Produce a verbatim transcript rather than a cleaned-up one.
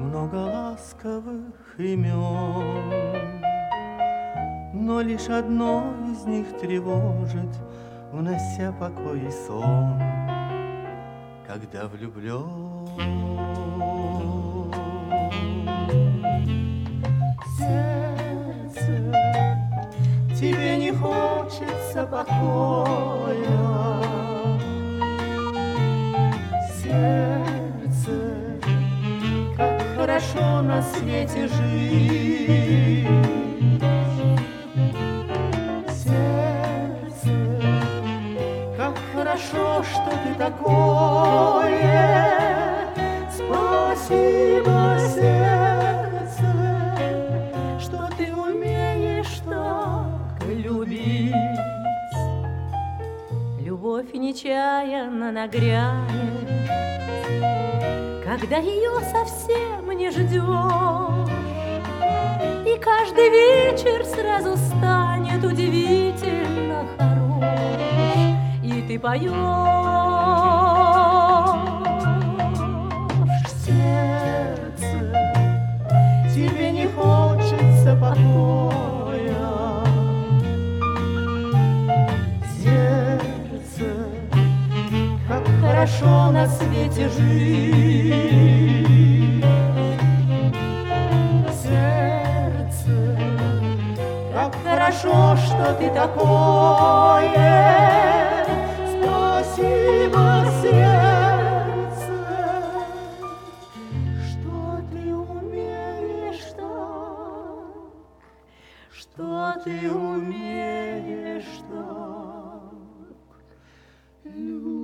много ласковых имен, но лишь одно из них тревожит, унося покой и сон, когда влюблен. Сердце, тебе не хочется покоя. Сердце, как хорошо на свете жить. Сердце, как хорошо, что ты такое. Спасибо, сердце, что ты умеешь так любить. Любовь нечаянно нагрянет, когда ее совсем не ждешь, и каждый вечер сразу станет удивительно хорош, и ты поешь. Сердце, тебе не хочется покоя. Сердце, как хорошо на свете жить. Сердце, как хорошо, что ты такое. Спасибо, сердце, что ты умеешь так, что ты умеешь так любить.